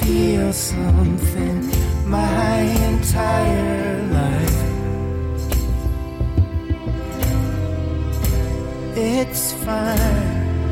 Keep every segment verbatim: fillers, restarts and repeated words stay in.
feel something my entire life. It's fine.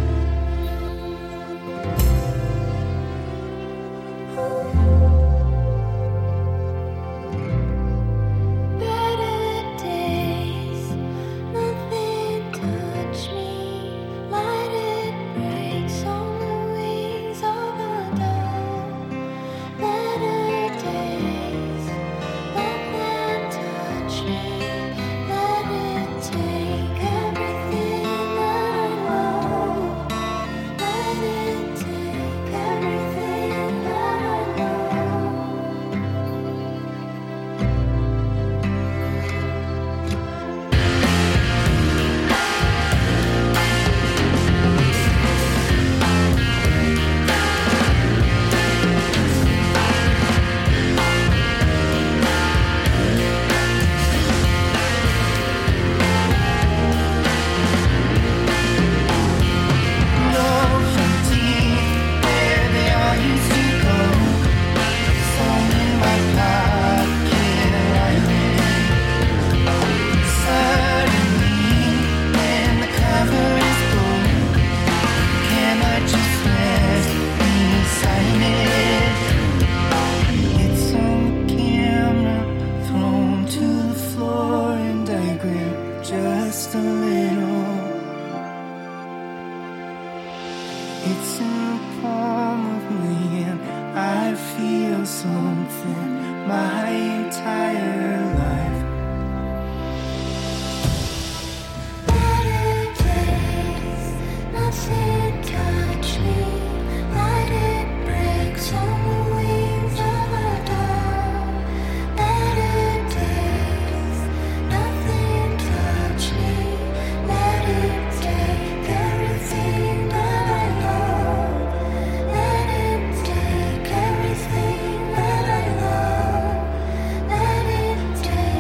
Just a little. It's in the palm of me, and I feel something my entire life. Better days, nothing touch me. Let it break on the wings of a dove. Better days, nothing touch me. Let it take everything that I love. Let it take everything that I love. Let it take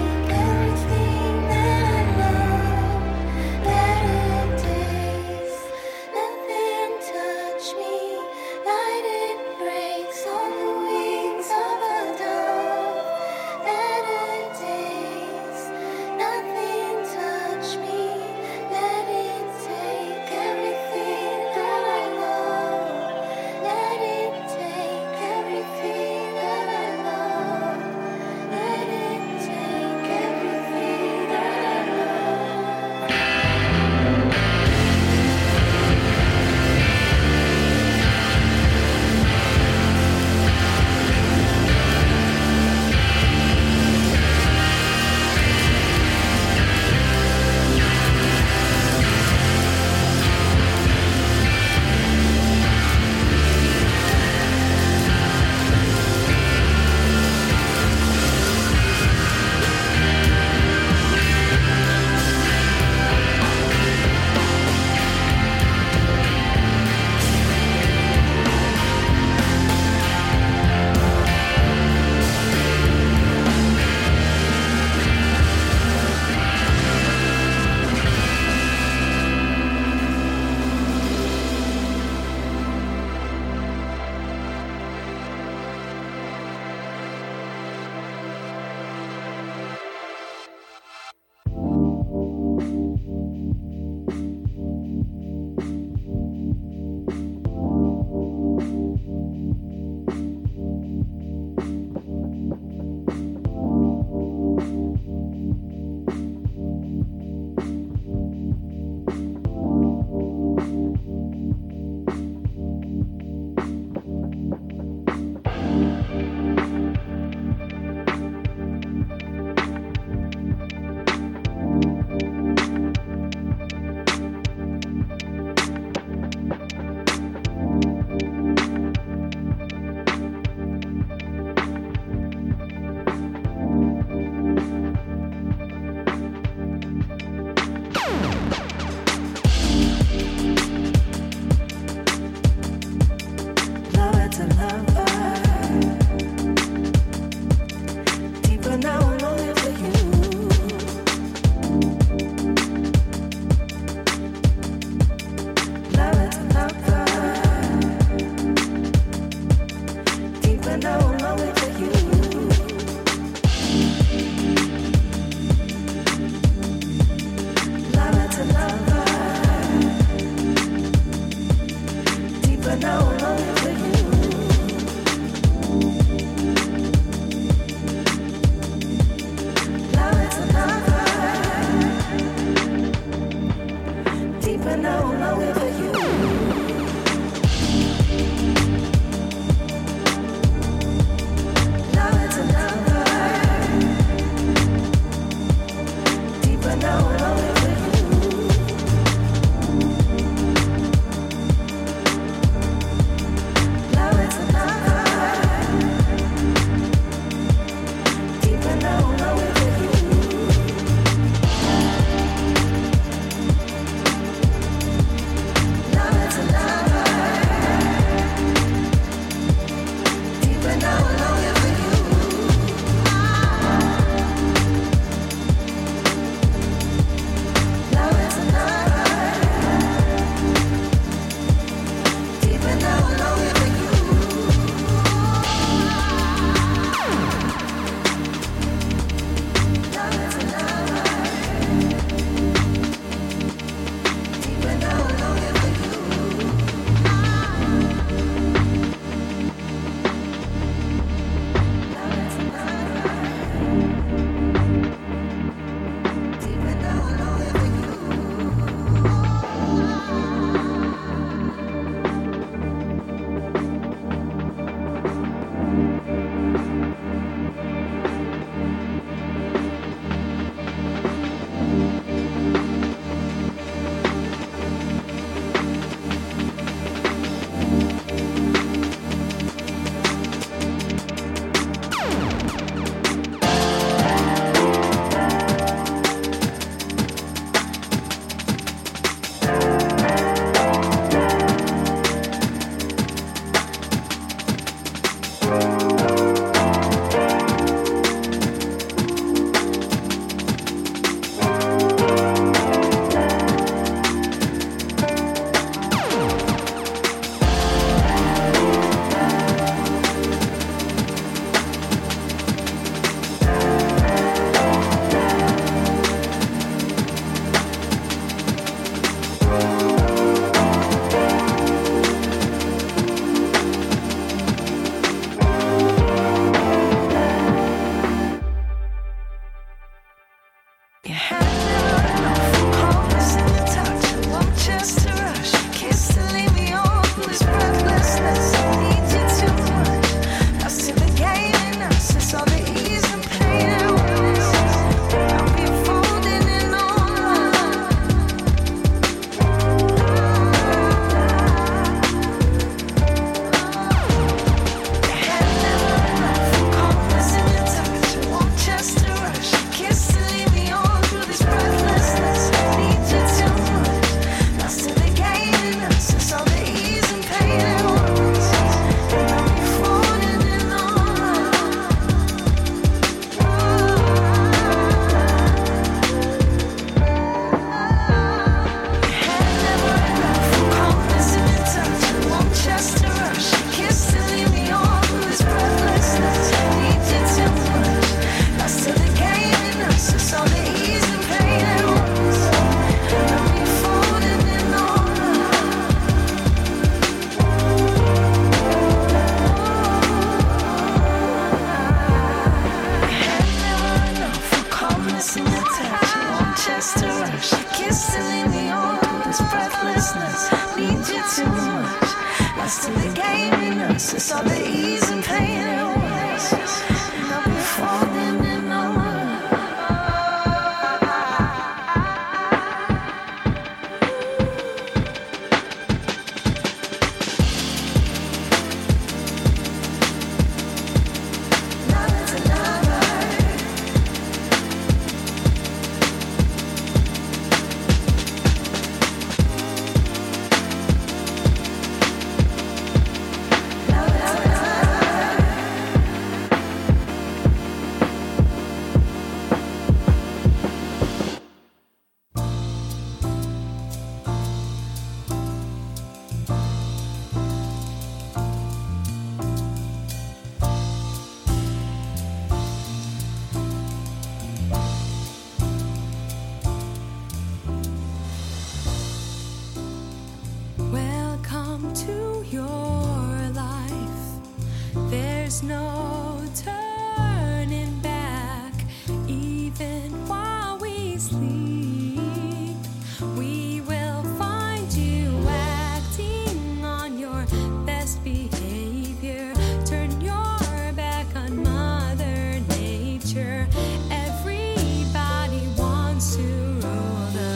There's no turning back, even while we sleep. We will find you acting on your best behavior. Turn your back on Mother Nature. Everybody wants to rule the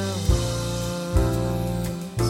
world.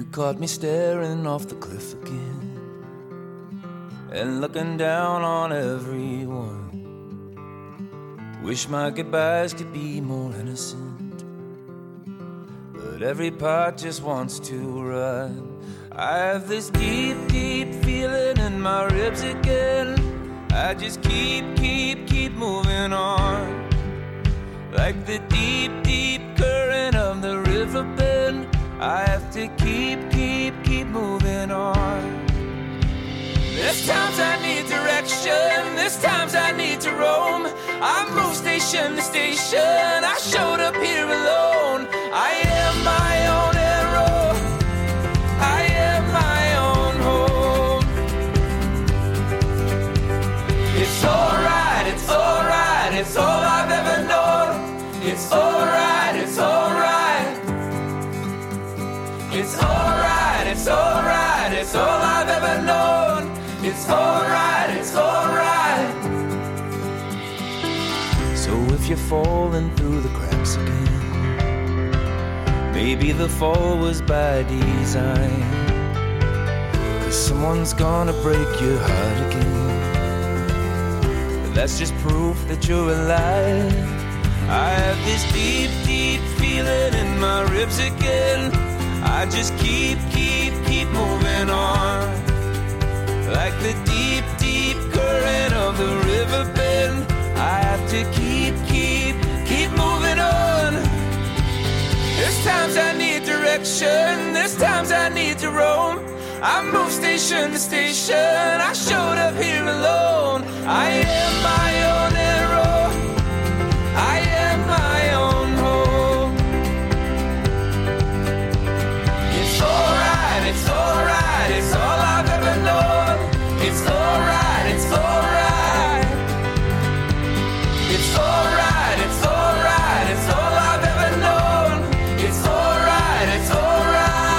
caught me staring off the cliff again and looking down on everyone. Wish my goodbyes could be more innocent, but every part just wants to run. I have this deep, deep feeling in my ribs again. I just keep, keep, keep moving on, like the deep, deep current of the river bend. I have to keep, keep, keep moving on. There's times I need direction, there's times I need to roam. I move station to station, I showed up here alone. I am my own hero, I am my own home. It's alright, it's alright, it's all I've ever known. It's alright, it's alright. It's alright, it's alright, it's all I've ever known. It's alright, it's alright. So if you're falling through the cracks again, maybe the fall was by design, 'cause someone's gonna break your heart again. But that's just proof that you're alive. I have this deep, deep feeling in my ribs again. I just keep, keep, keep moving on, like the deep, deep current of the river bend. I have to keep, keep, keep moving on. There's times I need direction, there's times I need to roam. I move station to station, I showed up here alone. I am my own hero, I am my own home. It's alright, it's alright, it's all I've ever known. It's alright, it's alright. It's alright, it's alright, it's all I've ever known. It's alright, it's alright.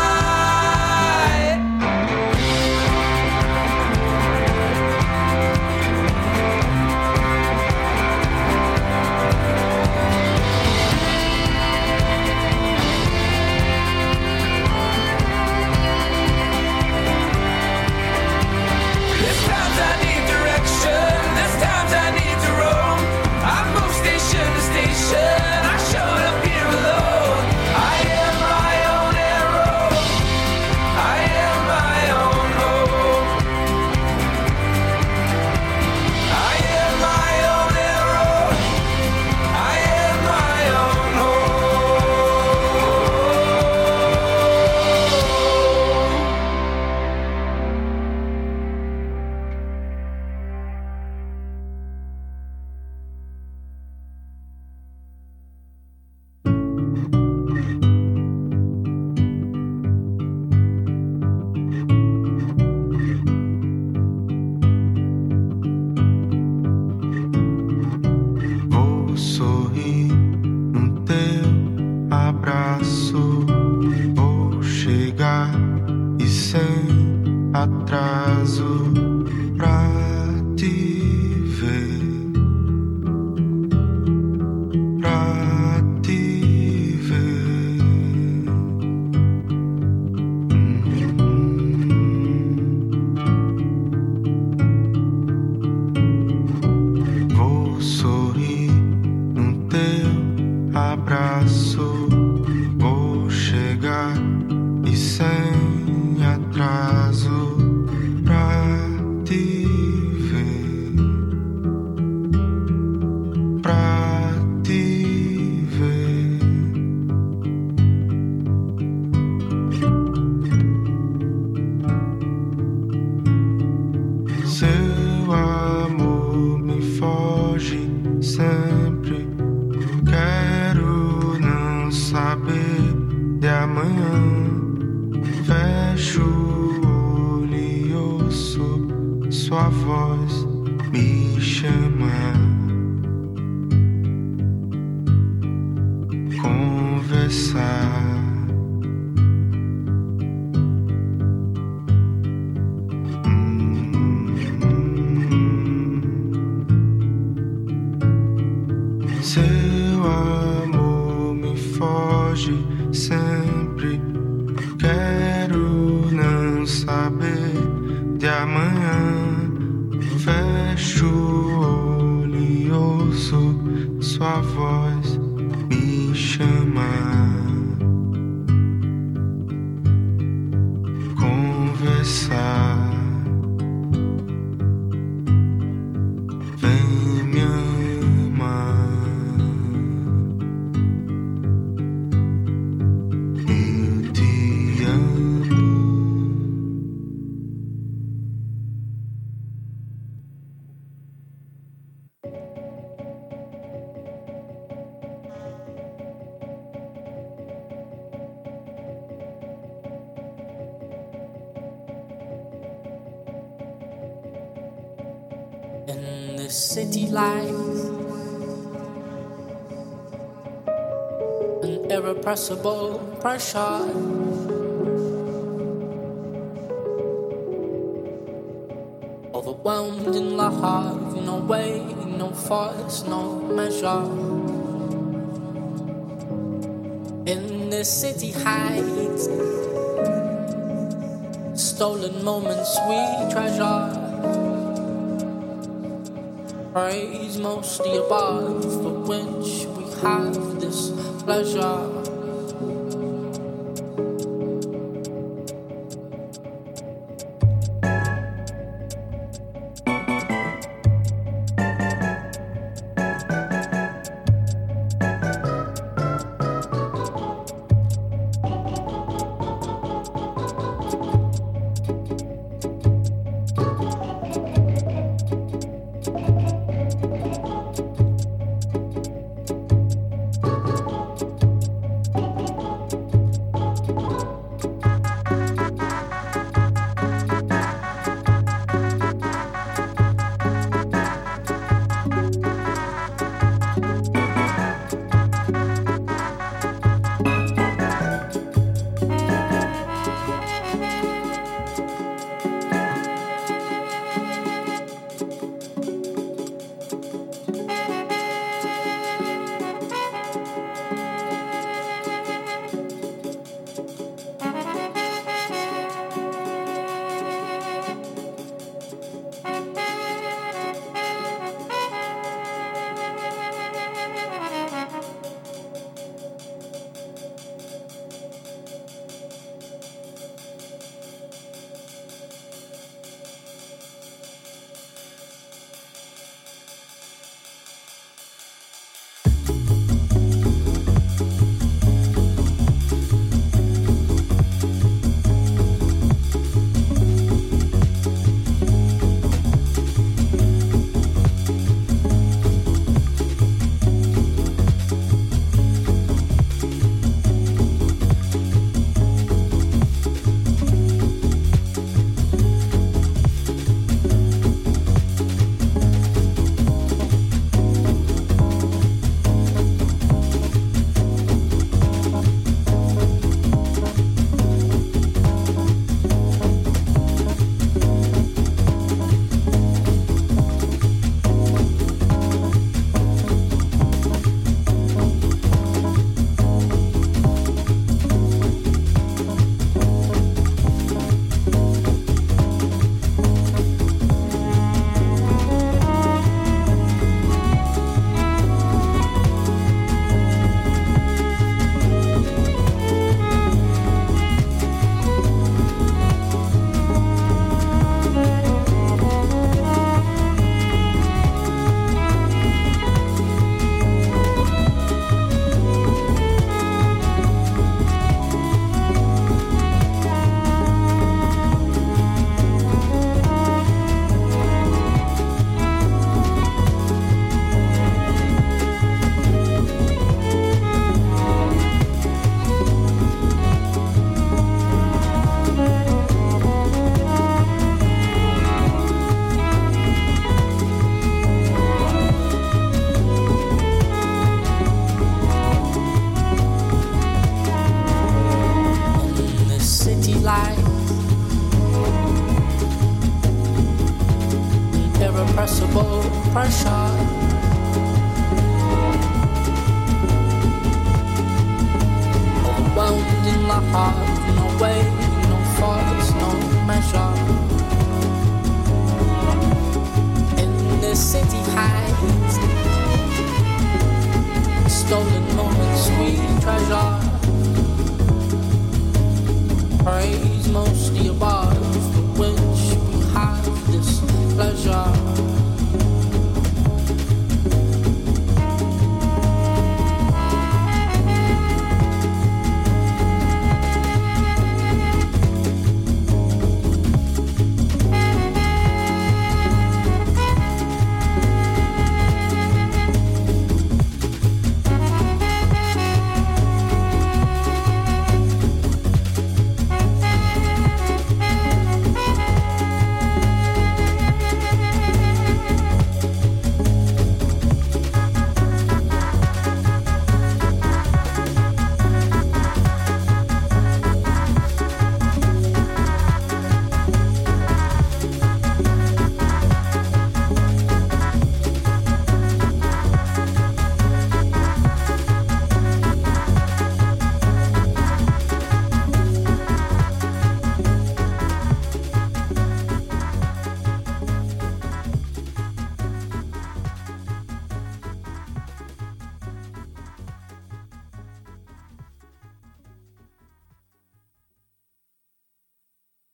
I showed up here alone. I am my own hero, I am my own home. I am my own hero, I am my own Seu amor me foge sempre. Quero ouço sua voz me chamar, conversar. Vem me amar, eu te amo. In the city lights, an irrepressible pressure, overwhelmed in love, no way, no force, no measure. In the city heights, stolen moments we treasure. Praise mostly above, for which we have this pleasure.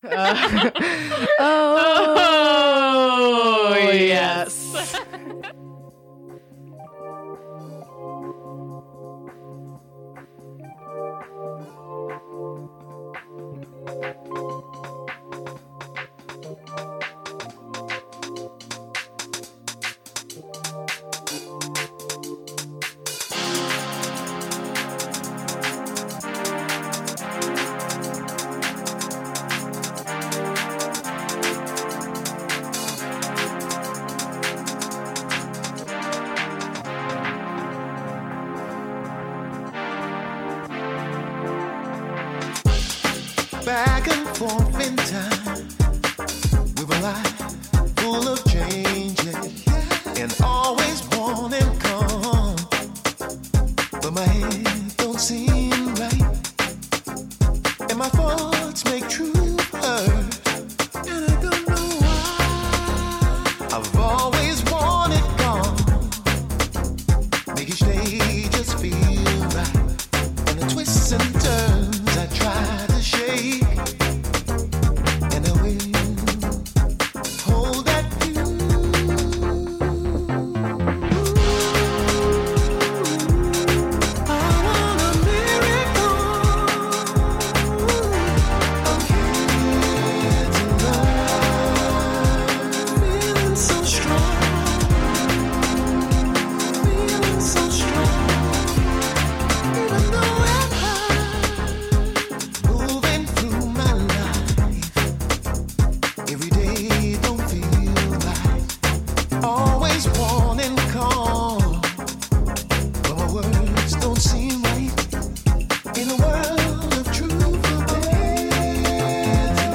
Uh, oh, yes. Back and forth in time, we were like full of changes and always wanting come, but my head don't seem right, and my thoughts make true hurt, and I don't know why. I've always wanted gone, make each day just feel right, and the twists and turns I try to shake. And I will hold that view. I want a miracle. I'm here tonight, feeling so strong, feeling so strong. Even though I'm high, moving through my life, every day don't feel right. Always wanting calm, but my words don't seem right. In a world of truth or dare to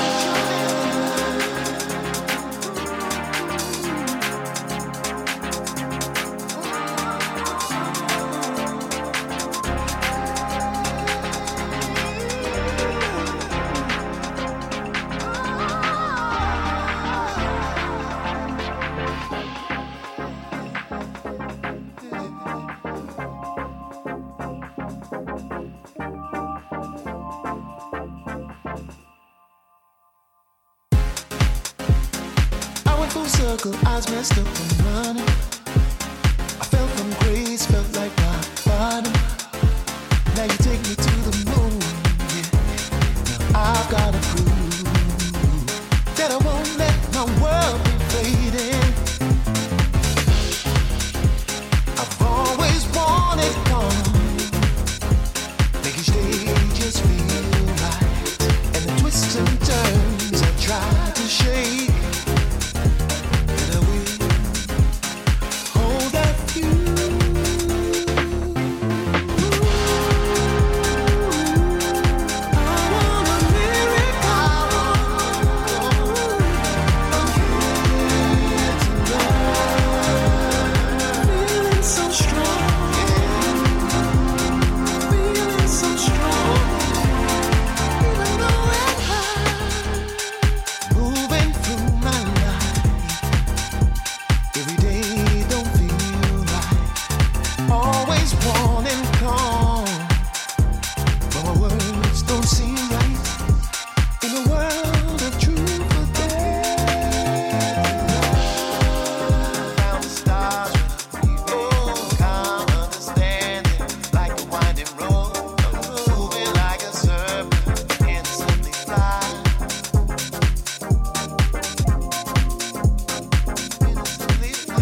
I went full circle, eyes messed up and running. I fell from grace, felt like rock bottom. Now you take me to the moon, yeah. Now I've gotta prove that I won't let my world be fading. I've always wanted calm, make each day just feel right, and the twists and turns I try to shake. And I will hold that view. I want a miracle. I'm here tonight, feeling so strong, feeling so strong. Even though I'm high, moving through my life, every day don't feel right. Always wanting calm, but my words don't seem right. In a world of truth or dare, found the stars, oh, calm understanding, like a winding road, moving like a serpent, instantly fly. Instantly fly.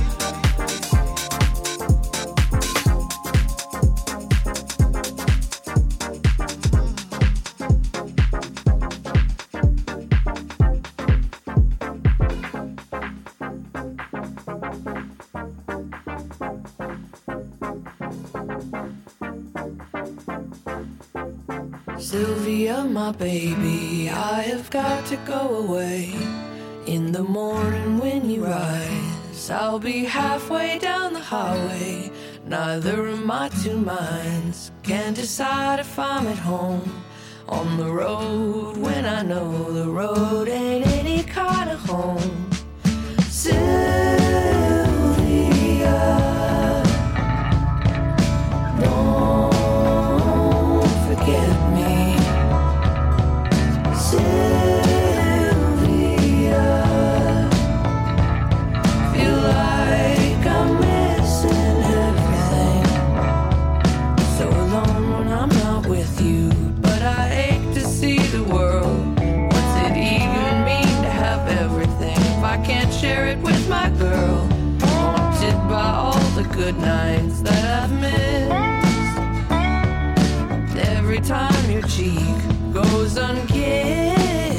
Sylvia, my baby, I have got to go away. In the morning when you rise, I'll be halfway down the highway. Neither of my two minds can decide if I'm at home on the road when I know the road ain't any kind of home. Sylvia, don't forget me. Sylvia, good nights that I've missed. Every time your cheek goes unkissed.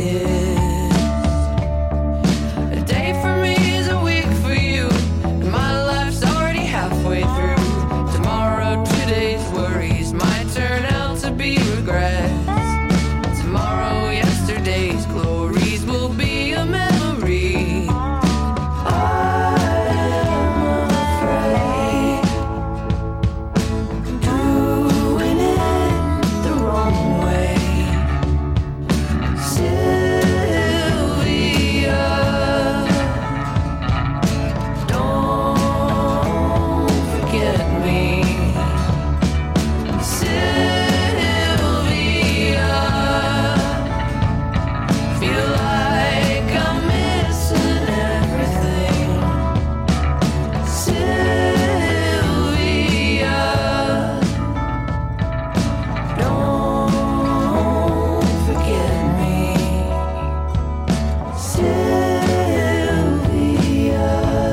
A day for me is a week for you, and my life's already halfway through. Tomorrow, today's worries might turn out to be regrets. Tomorrow, yesterday's glories will be a memory. I am afraid doing it the wrong way. Sylvia, don't forget me. Sylvia, feel like I'm missing everything. Sylvia, don't forget me. Sylvia,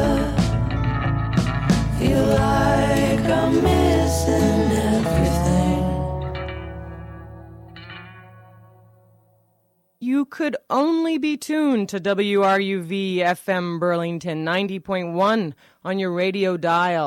feel like I'm missing everything. You could only be tuned to W R U V F M Burlington ninety point one on your radio dial.